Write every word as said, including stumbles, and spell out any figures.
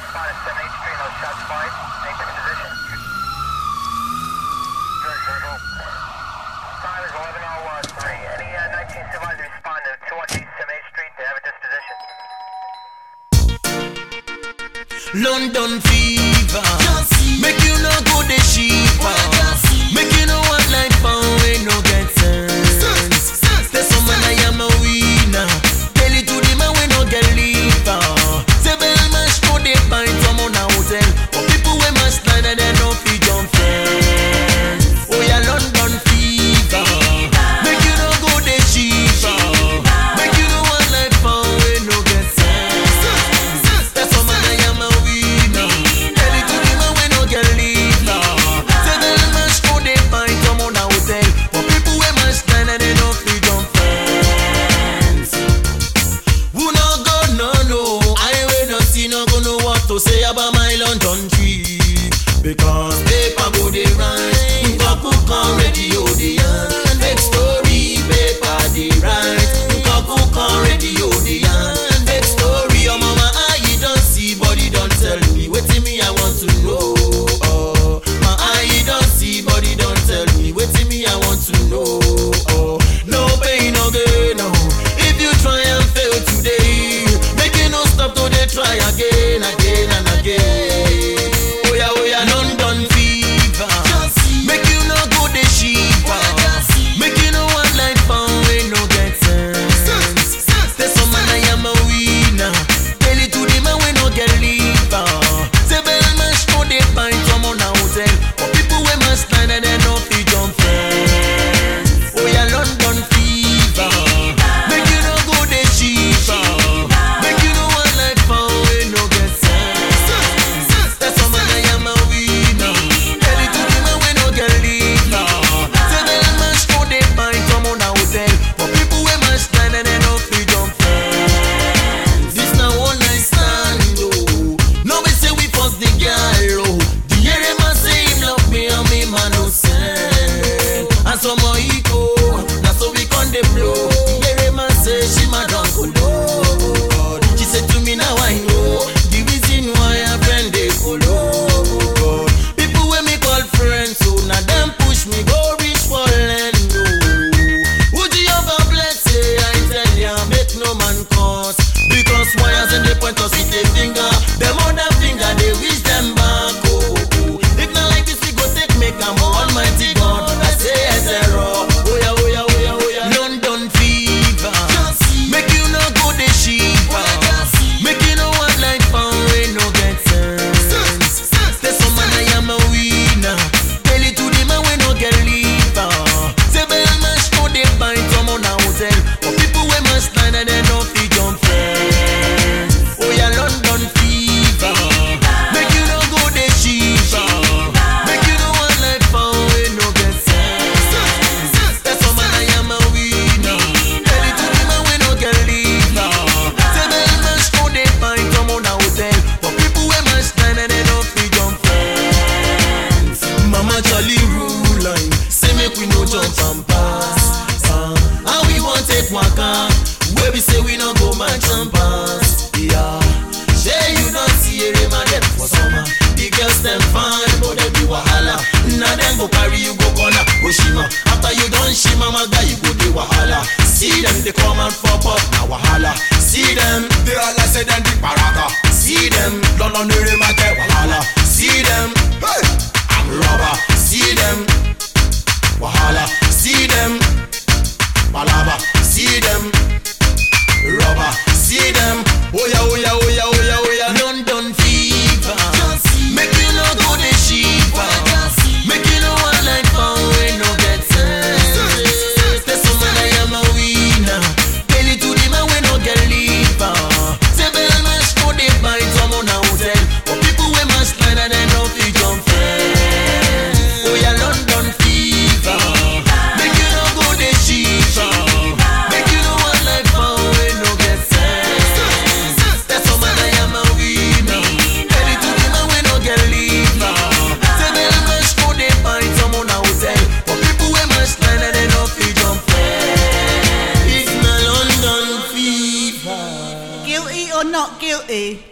spotted seven eight Street, no shots fired. Maintain position. George, George, time is eleven oh three. Any uh, nineteen supervisors respond to two one eight seven eight Street to have a disposition. London fever, make you no go the cheaper, make you no one like pound we no get sense. Say some man I am a winner, tell it to the man we no get liver. Say bell mash to the pint from on a hotel, but people we must line and they no fit jump fence. Oh yeah, London fever, make you no go the cheaper, make you no one like pound we no get sense. Say some man I am a winner, tell it to the man we no get liver. Say bell mash to the pint from on a hotel, but people we must line and they no fit jump fence. Who no go no no, I will not see no go know what to say about my London trip, because paper go dey write, Nkaku come radio dey yarn, fake story paper dey write, Nkaku come radio dey yarn, fake story. Your mama eye don see, body don tell me wetin me I want to know. Oh, my eye don see, body don tell me wetin me I want to know. Oh, no pain no gain no. If you try and fail today, make you no stop to dey try again, again and again. Oh yeah, oh yeah, London fever, make you no go the cheaper, make you no one like pound we no get sense. Say some man I am a winner, tell it to the man we no get liver. Say bell mash to the pint from on a hotel, but people we must line and they no fit jump fence. Oh yeah, London fever, make you no go the cheaper, make you no one like pound we no get sense. Say some man I am a winner, tell it to the man we no get liver. Say bell mash to the pint from on a hotel, but people we must line and they no fit jump fence. This now one night stand oh, no we say we first the girl oh. The area man say him love me and me man no send. And some more eco, now so we con the blow. The area man say she my uncle oh. She said to me now I know the reason why I friend they follow. People when me call friends so now them push me go reach for land oh. Would you ever bless say I tell ya make no man cause, because wires in the point us with the finger, them other finger they wish them back oh, oh. If not like this we go take make a more almighty God, I say yes error. Oh yeah, oh yeah, oh yeah, oh yeah. London fever, make you no go the cheaper, make you no one like pound we no get sense. Say some man I am a winner, tell it to the man we no get liver. Say bell mash to the pint from on a hotel, but people we must line and they no fit jump fence. Oh yeah, London fever, make you no go the cheaper, make you no one like pound we no get sense. Say some man I am a winner, tell it to the man we no get liver. Say bell mash to the pint from on a hotel, but people we must line and they no fit jump fence. Mama Jolly rule line, say make we no jump and pass. Uh, and we want take waka, where we say we no go match and pass. Yeah, say you don't see a man them for summer. The girls them fine, but they be wahala. Now them go carry you go corner, go shima. After you done shima, my guy you go the wahala. See them they come and pop up now wahala. See them they all say them the baraka. See them London they ma get wahala. See them hey, I'm rubber. See them wahala. See them palava. See them rubber. See them oh yeah, oh yeah, oh yeah, oh yeah, oh yeah. London fever, make you no go the cheaper, make you no one like pound we no get sense. Say some man I am a winner, tell it to the man we no get liver. Say bell mash to the pint from on a hotel, but people we must line and they no fit jump fence. Oh yeah, London fever, make you no go the cheaper, make you no one like pound we no get sense. That's some man I am a winner, tell it to the man we no get liver. Say bell mash to the pint from on a hotel, but people we must line and they no fit jump fence. It's my London fever. Guilty or not guilty?